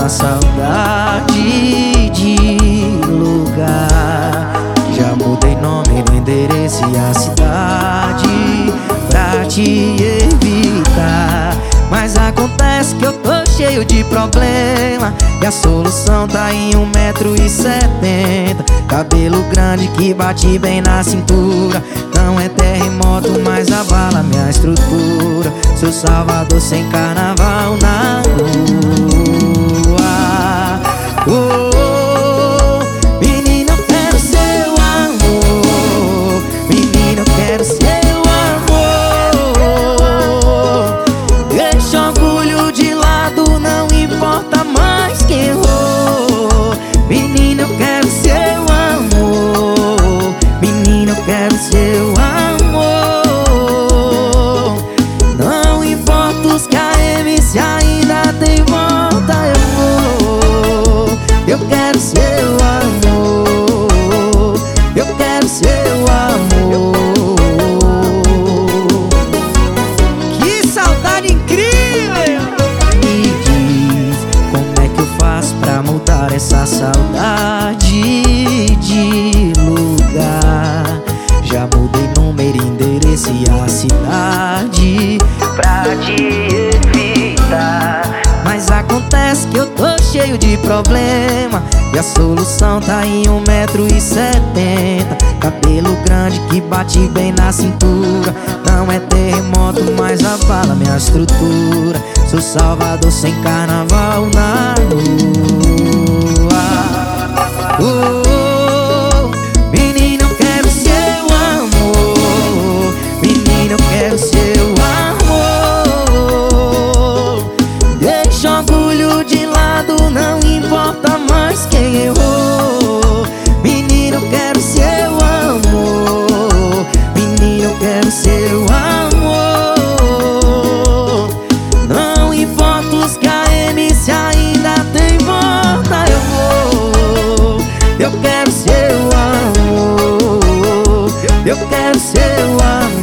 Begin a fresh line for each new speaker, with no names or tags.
essa saudade de lugar. Já mudei nome, endereço e a cidade pra te evitar. Mas acontece que eu tô cheio de problema e a solução tá em 1,70 m. Cabelo grande que bate bem na cintura. Não é terremoto, mas abala minha estrutura. Sou Salvador sem carnaval na rua. Oh, menino, eu quero seu amor. Menino, eu quero seu amor. Deixa o orgulho de lado, não importa mais quem errou. Menino, eu quero seu amor. Menino, eu quero seu amor. Não importa os KM, se ainda tem volta, eu vou. Eu quero seu amor. Eu quero seu amor. Que saudade incrível! Me diz, como é que eu faço pra mudar essa saudade de lugar? Já mudei número, endereço e a cidade pra te evitar. Mas acontece que eu tô cheio de problema e a solução tá em 1,70 m. Cabelo grande que bate bem na cintura. Não é terremoto, mas abala minha estrutura. Sou Salvador sem carnaval na rua. Oh, menino, eu quero seu amor. Menino, eu quero seu amor. Deixa o orgulho de lado, não importa mais quem errou. Menino, eu quero seu amor. Menino, eu quero seu amor. Não importa os KM, se ainda tem volta, eu vou. Eu quero seu amor. Eu quero seu amor.